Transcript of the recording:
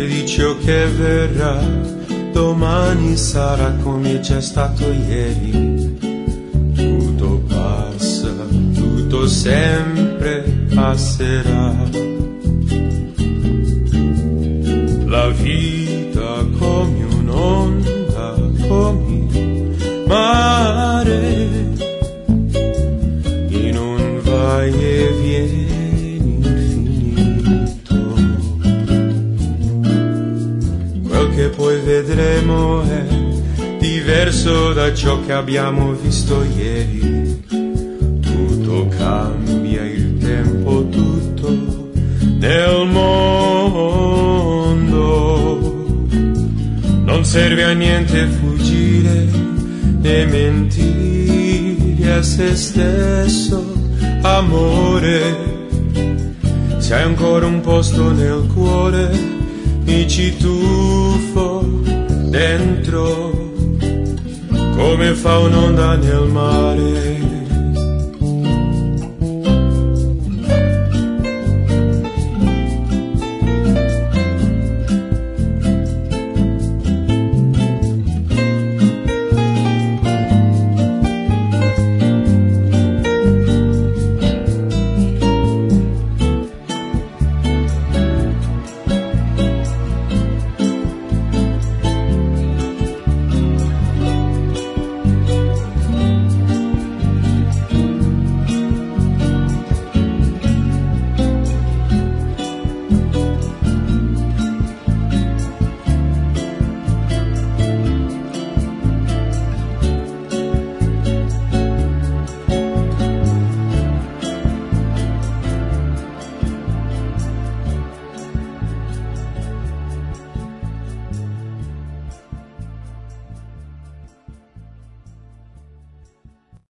niente di ciò che verrà, domani sarà come già stato ieri. Tutto passa, tutto sempre passerà. La vita come un'onda, come il mare, in un vai e vieni infinito. Quel che poi vedremo è diverso da ciò che abbiamo visto ieri. Tutto cambia, il tempo tutto nel mondo. Non serve a niente fuggire né mentire a se stesso, amore. Se hai ancora un posto nel cuore, mi ci tuffo dentro, come fa un'onda nel mare.